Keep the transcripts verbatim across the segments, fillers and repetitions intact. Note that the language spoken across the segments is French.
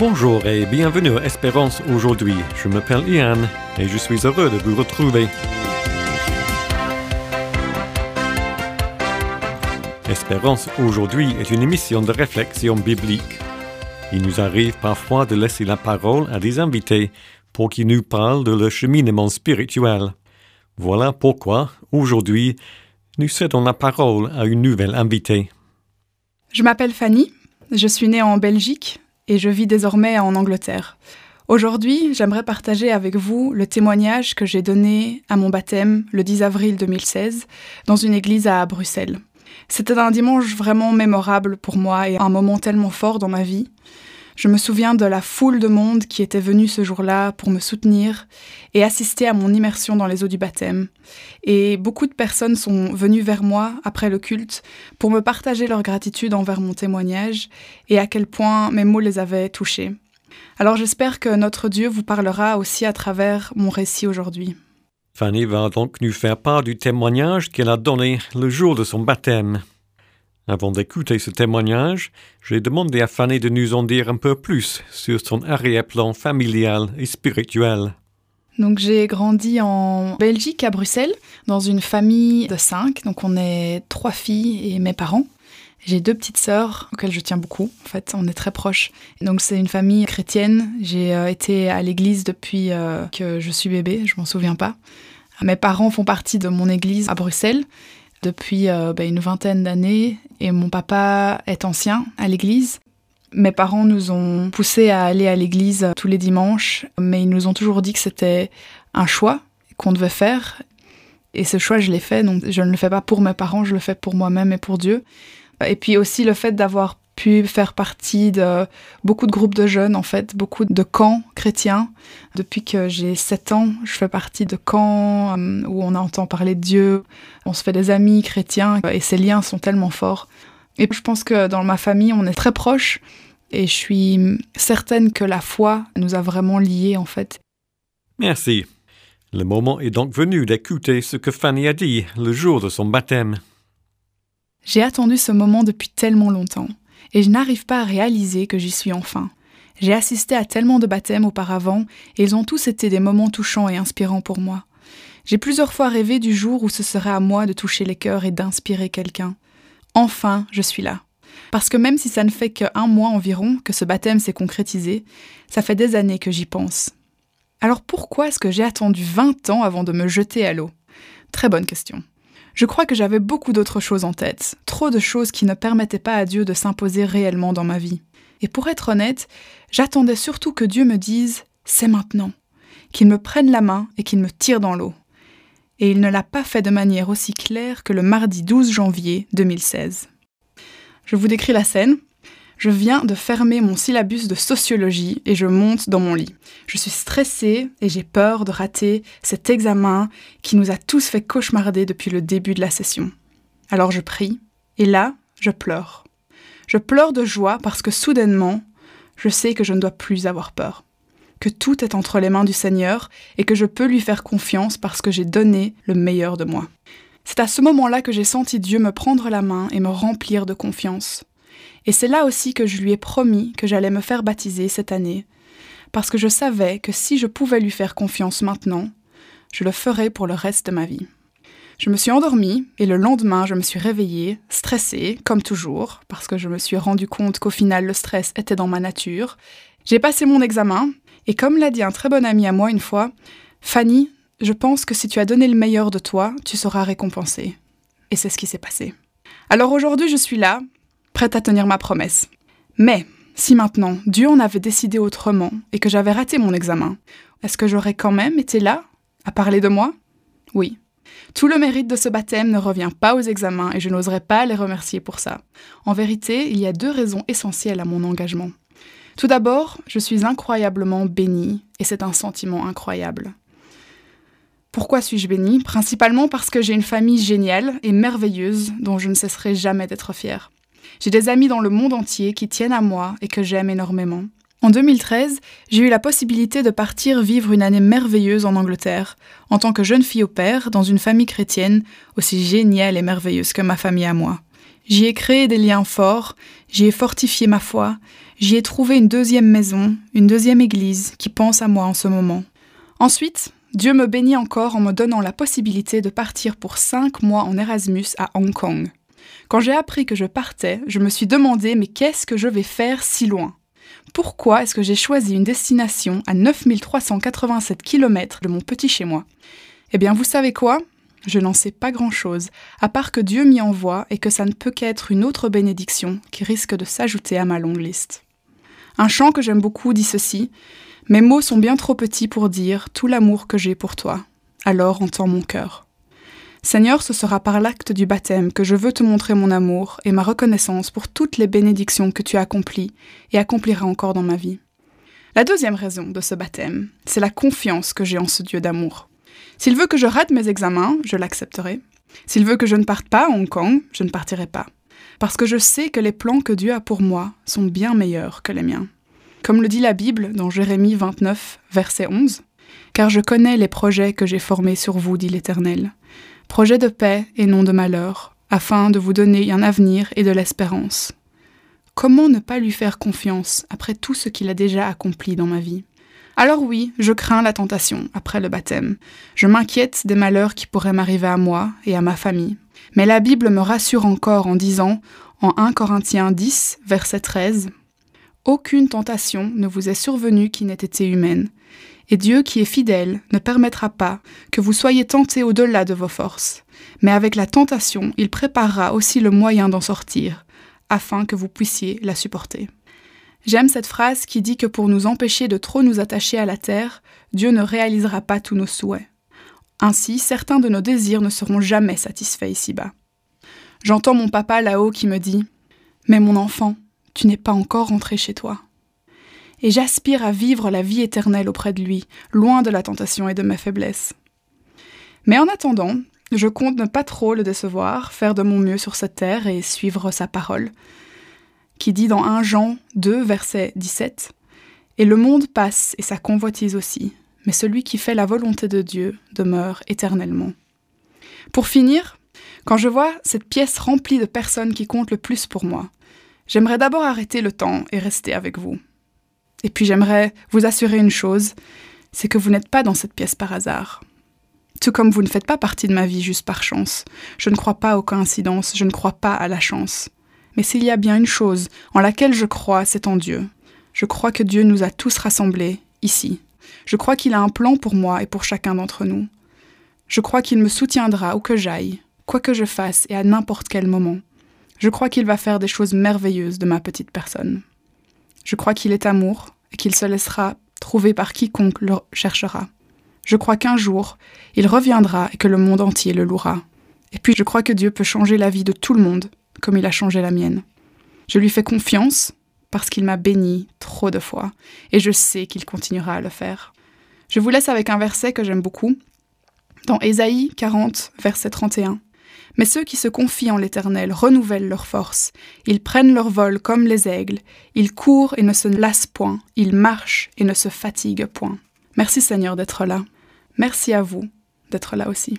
Bonjour et bienvenue à Espérance aujourd'hui. Je m'appelle Ian et je suis heureux de vous retrouver. Espérance aujourd'hui est une émission de réflexion biblique. Il nous arrive parfois de laisser la parole à des invités pour qu'ils nous parlent de leur cheminement spirituel. Voilà pourquoi, aujourd'hui, nous cédons la parole à une nouvelle invitée. Je m'appelle Fanny, je suis née en Belgique et je vis désormais en Angleterre. Aujourd'hui, j'aimerais partager avec vous le témoignage que j'ai donné à mon baptême le dix avril deux mille seize dans une église à Bruxelles. C'était un dimanche vraiment mémorable pour moi et un moment tellement fort dans ma vie. Je me souviens de la foule de monde qui était venue ce jour-là pour me soutenir et assister à mon immersion dans les eaux du baptême. Et beaucoup de personnes sont venues vers moi après le culte pour me partager leur gratitude envers mon témoignage et à quel point mes mots les avaient touchés. Alors j'espère que notre Dieu vous parlera aussi à travers mon récit aujourd'hui. Fanny va donc nous faire part du témoignage qu'elle a donné le jour de son baptême. Avant d'écouter ce témoignage, j'ai demandé à Fanny de nous en dire un peu plus sur son arrière-plan familial et spirituel. Donc j'ai grandi en Belgique, à Bruxelles, dans une famille de cinq. Donc on est trois filles et mes parents. J'ai deux petites sœurs auxquelles je tiens beaucoup. En fait, on est très proches. Donc c'est une famille chrétienne. J'ai euh, été à l'église depuis euh, que je suis bébé, je m'en souviens pas. Mes parents font partie de mon église à Bruxelles depuis euh, bah, une vingtaine d'années et mon papa est ancien à l'église. Mes parents nous ont poussés à aller à l'église tous les dimanches, mais ils nous ont toujours dit que c'était un choix qu'on devait faire. Et ce choix, je l'ai fait, donc je ne le fais pas pour mes parents, je le fais pour moi-même et pour Dieu. Et puis aussi le fait d'avoir pu faire partie de beaucoup de groupes de jeunes, en fait, beaucoup de camps chrétiens. Depuis que j'ai sept ans, je fais partie de camps où on entend parler de Dieu, on se fait des amis chrétiens et ces liens sont tellement forts. Et je pense que dans ma famille, on est très proches et je suis certaine que la foi nous a vraiment liés, en fait. Merci. Le moment est donc venu d'écouter ce que Fanny a dit le jour de son baptême. J'ai attendu ce moment depuis tellement longtemps. Et je n'arrive pas à réaliser que j'y suis enfin. J'ai assisté à tellement de baptêmes auparavant, et ils ont tous été des moments touchants et inspirants pour moi. J'ai plusieurs fois rêvé du jour où ce serait à moi de toucher les cœurs et d'inspirer quelqu'un. Enfin, je suis là. Parce que même si ça ne fait qu'un mois environ que ce baptême s'est concrétisé, ça fait des années que j'y pense. Alors pourquoi est-ce que j'ai attendu vingt ans avant de me jeter à l'eau ? Très bonne question. Je crois que j'avais beaucoup d'autres choses en tête, trop de choses qui ne permettaient pas à Dieu de s'imposer réellement dans ma vie. Et pour être honnête, j'attendais surtout que Dieu me dise « c'est maintenant », qu'il me prenne la main et qu'il me tire dans l'eau. Et il ne l'a pas fait de manière aussi claire que le mardi douze janvier deux mille seize. Je vous décris la scène. Je viens de fermer mon syllabus de sociologie et je monte dans mon lit. Je suis stressée et j'ai peur de rater cet examen qui nous a tous fait cauchemarder depuis le début de la session. Alors je prie et là, je pleure. Je pleure de joie parce que soudainement, je sais que je ne dois plus avoir peur. Que tout est entre les mains du Seigneur et que je peux lui faire confiance parce que j'ai donné le meilleur de moi. C'est à ce moment-là que j'ai senti Dieu me prendre la main et me remplir de confiance. Et c'est là aussi que je lui ai promis que j'allais me faire baptiser cette année, parce que je savais que si je pouvais lui faire confiance maintenant, je le ferais pour le reste de ma vie. Je me suis endormie et le lendemain, je me suis réveillée, stressée, comme toujours, parce que je me suis rendu compte qu'au final, le stress était dans ma nature. J'ai passé mon examen et comme l'a dit un très bon ami à moi une fois, « Fanny, je pense que si tu as donné le meilleur de toi, tu seras récompensée. » Et c'est ce qui s'est passé. Alors aujourd'hui, je suis là, prête à tenir ma promesse. Mais, si maintenant, Dieu en avait décidé autrement et que j'avais raté mon examen, est-ce que j'aurais quand même été là, à parler de moi ? Oui. Tout le mérite de ce baptême ne revient pas aux examens et je n'oserais pas les remercier pour ça. En vérité, il y a deux raisons essentielles à mon engagement. Tout d'abord, je suis incroyablement bénie et c'est un sentiment incroyable. Pourquoi suis-je bénie ? Principalement parce que j'ai une famille géniale et merveilleuse dont je ne cesserai jamais d'être fière. J'ai des amis dans le monde entier qui tiennent à moi et que j'aime énormément. En deux mille treize, j'ai eu la possibilité de partir vivre une année merveilleuse en Angleterre, en tant que jeune fille au père, dans une famille chrétienne aussi géniale et merveilleuse que ma famille à moi. J'y ai créé des liens forts, j'y ai fortifié ma foi, j'y ai trouvé une deuxième maison, une deuxième église qui pense à moi en ce moment. Ensuite, Dieu me bénit encore en me donnant la possibilité de partir pour cinq mois en Erasmus à Hong Kong. Quand j'ai appris que je partais, je me suis demandé « mais qu'est-ce que je vais faire si loin ?» Pourquoi est-ce que j'ai choisi une destination à neuf mille trois cent quatre-vingt-sept kilomètres de mon petit chez-moi ? Eh bien, vous savez quoi ? Je n'en sais pas grand-chose, à part que Dieu m'y envoie et que ça ne peut qu'être une autre bénédiction qui risque de s'ajouter à ma longue liste. Un chant que j'aime beaucoup dit ceci : « Mes mots sont bien trop petits pour dire tout l'amour que j'ai pour toi. Alors entends mon cœur. » Seigneur, ce sera par l'acte du baptême que je veux te montrer mon amour et ma reconnaissance pour toutes les bénédictions que tu as accomplies et accompliras encore dans ma vie. La deuxième raison de ce baptême, c'est la confiance que j'ai en ce Dieu d'amour. S'il veut que je rate mes examens, je l'accepterai. S'il veut que je ne parte pas à Hong Kong, je ne partirai pas. Parce que je sais que les plans que Dieu a pour moi sont bien meilleurs que les miens. Comme le dit la Bible dans Jérémie vingt-neuf, verset onze, « Car je connais les projets que j'ai formés sur vous, dit l'Éternel. Projets de paix et non de malheur, afin de vous donner un avenir et de l'espérance. » Comment ne pas lui faire confiance après tout ce qu'il a déjà accompli dans ma vie ? Alors oui, je crains la tentation après le baptême. Je m'inquiète des malheurs qui pourraient m'arriver à moi et à ma famille. Mais la Bible me rassure encore en disant, en premier Corinthiens dix, verset treize, « Aucune tentation ne vous est survenue qui n'ait été humaine. Et Dieu qui est fidèle ne permettra pas que vous soyez tentés au-delà de vos forces. Mais avec la tentation, il préparera aussi le moyen d'en sortir, afin que vous puissiez la supporter. » J'aime cette phrase qui dit que pour nous empêcher de trop nous attacher à la terre, Dieu ne réalisera pas tous nos souhaits. Ainsi, certains de nos désirs ne seront jamais satisfaits ici-bas. J'entends mon papa là-haut qui me dit « Mais mon enfant, tu n'es pas encore rentré chez toi. » Et j'aspire à vivre la vie éternelle auprès de lui, loin de la tentation et de mes faiblesses. Mais en attendant, je compte ne pas trop le décevoir, faire de mon mieux sur cette terre et suivre sa parole, qui dit dans premier Jean deux, verset dix-sept, « Et le monde passe et sa convoitise aussi, mais celui qui fait la volonté de Dieu demeure éternellement. » Pour finir, quand je vois cette pièce remplie de personnes qui comptent le plus pour moi, j'aimerais d'abord arrêter le temps et rester avec vous. Et puis j'aimerais vous assurer une chose, c'est que vous n'êtes pas dans cette pièce par hasard. Tout comme vous ne faites pas partie de ma vie juste par chance. Je ne crois pas aux coïncidences, je ne crois pas à la chance. Mais s'il y a bien une chose en laquelle je crois, c'est en Dieu. Je crois que Dieu nous a tous rassemblés, ici. Je crois qu'il a un plan pour moi et pour chacun d'entre nous. Je crois qu'il me soutiendra où que j'aille, quoi que je fasse et à n'importe quel moment. Je crois qu'il va faire des choses merveilleuses de ma petite personne. Je crois qu'il est amour et qu'il se laissera trouver par quiconque le cherchera. Je crois qu'un jour, il reviendra et que le monde entier le louera. Et puis je crois que Dieu peut changer la vie de tout le monde, comme il a changé la mienne. Je lui fais confiance parce qu'il m'a béni trop de fois, et je sais qu'il continuera à le faire. Je vous laisse avec un verset que j'aime beaucoup, dans Ésaïe quarante, verset trente et un. « Mais ceux qui se confient en l'Éternel renouvellent leur force. Ils prennent leur vol comme les aigles. Ils courent et ne se lassent point. Ils marchent et ne se fatiguent point. » Merci Seigneur d'être là. Merci à vous d'être là aussi.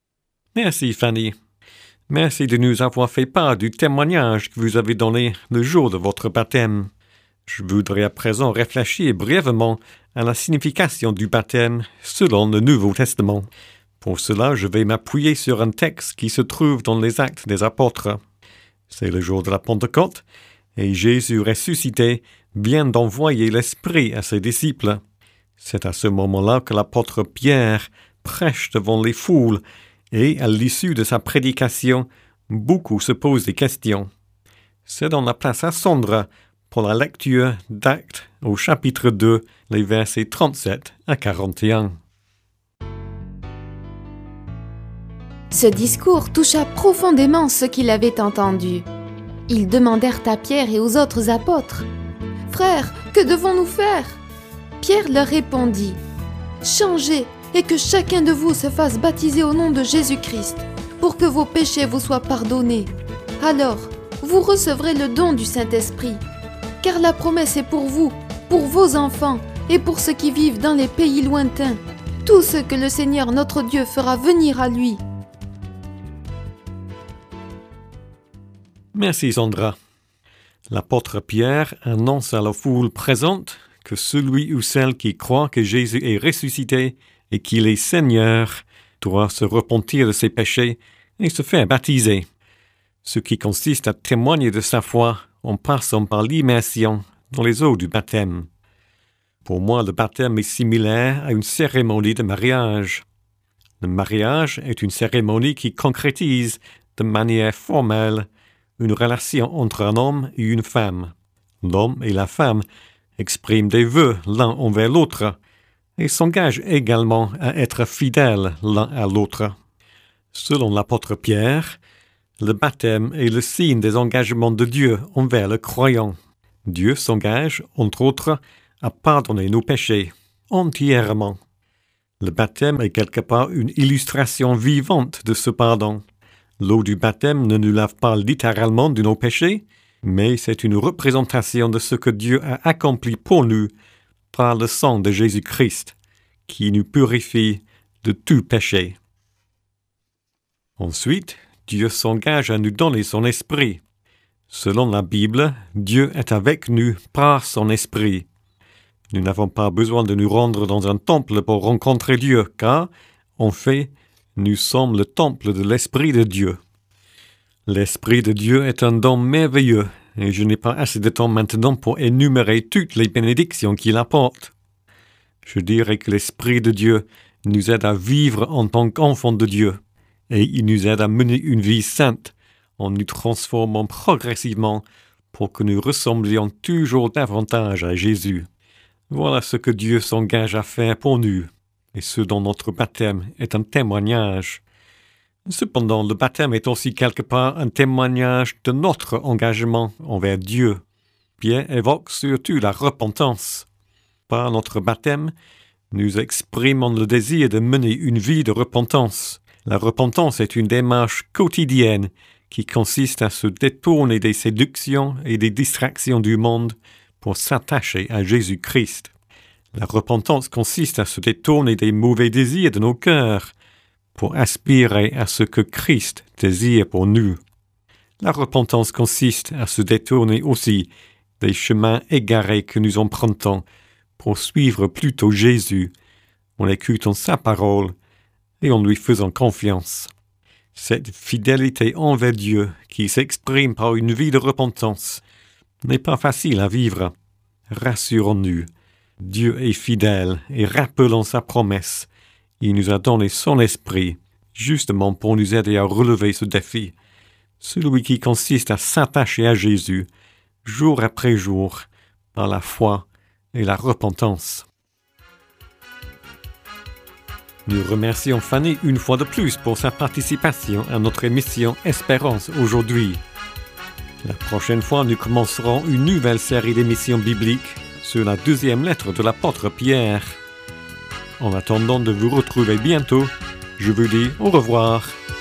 Merci Fanny. Merci de nous avoir fait part du témoignage que vous avez donné le jour de votre baptême. Je voudrais à présent réfléchir brièvement à la signification du baptême selon le Nouveau Testament. Pour cela, je vais m'appuyer sur un texte qui se trouve dans les Actes des Apôtres. C'est le jour de la Pentecôte, et Jésus ressuscité vient d'envoyer l'Esprit à ses disciples. C'est à ce moment-là que l'apôtre Pierre prêche devant les foules, et à l'issue de sa prédication, beaucoup se posent des questions. C'est dans la place à Sondre pour la lecture d'Actes au chapitre deux, les versets trente-sept à quarante et un. Ce discours toucha profondément ceux qui l'avaient entendu. Ils demandèrent à Pierre et aux autres apôtres, « Frères, que devons-nous faire ?» Pierre leur répondit, « Changez et que chacun de vous se fasse baptiser au nom de Jésus-Christ, pour que vos péchés vous soient pardonnés. Alors, vous recevrez le don du Saint-Esprit, car la promesse est pour vous, pour vos enfants et pour ceux qui vivent dans les pays lointains, tous ceux que le Seigneur notre Dieu fera venir à lui. Merci Sandra. L'apôtre Pierre annonce à la foule présente que celui ou celle qui croit que Jésus est ressuscité et qu'il est Seigneur doit se repentir de ses péchés et se faire baptiser, ce qui consiste à témoigner de sa foi en passant par l'immersion dans les eaux du baptême. Pour moi, le baptême est similaire à une cérémonie de mariage. Le mariage est une cérémonie qui concrétise de manière formelle une relation entre un homme et une femme. L'homme et la femme expriment des vœux l'un envers l'autre et s'engagent également à être fidèles l'un à l'autre. Selon l'apôtre Pierre, le baptême est le signe des engagements de Dieu envers le croyant. Dieu s'engage, entre autres, à pardonner nos péchés entièrement. Le baptême est quelque part une illustration vivante de ce pardon. L'eau du baptême ne nous lave pas littéralement de nos péchés, mais c'est une représentation de ce que Dieu a accompli pour nous par le sang de Jésus-Christ, qui nous purifie de tout péché. Ensuite, Dieu s'engage à nous donner son esprit. Selon la Bible, Dieu est avec nous par son esprit. Nous n'avons pas besoin de nous rendre dans un temple pour rencontrer Dieu, car, en fait, nous sommes le temple de l'Esprit de Dieu. L'Esprit de Dieu est un don merveilleux, et je n'ai pas assez de temps maintenant pour énumérer toutes les bénédictions qu'il apporte. Je dirais que l'Esprit de Dieu nous aide à vivre en tant qu'enfants de Dieu, et il nous aide à mener une vie sainte, en nous transformant progressivement pour que nous ressemblions toujours davantage à Jésus. Voilà ce que Dieu s'engage à faire pour nous, et ce dont notre baptême est un témoignage. Cependant, le baptême est aussi quelque part un témoignage de notre engagement envers Dieu. Pierre évoque surtout la repentance. Par notre baptême, nous exprimons le désir de mener une vie de repentance. La repentance est une démarche quotidienne qui consiste à se détourner des séductions et des distractions du monde pour s'attacher à Jésus-Christ. La repentance consiste à se détourner des mauvais désirs de nos cœurs pour aspirer à ce que Christ désire pour nous. La repentance consiste à se détourner aussi des chemins égarés que nous empruntons pour suivre plutôt Jésus en écoutant sa parole et en lui faisant confiance. Cette fidélité envers Dieu qui s'exprime par une vie de repentance n'est pas facile à vivre. Rassurons-nous, Dieu est fidèle et rappelons sa promesse. Il nous a donné son esprit, justement pour nous aider à relever ce défi, celui qui consiste à s'attacher à Jésus, jour après jour, par la foi et la repentance. Nous remercions Fanny une fois de plus pour sa participation à notre émission Espérance aujourd'hui. La prochaine fois, nous commencerons une nouvelle série d'émissions bibliques sur la deuxième lettre de l'apôtre Pierre. En attendant de vous retrouver bientôt, je vous dis au revoir.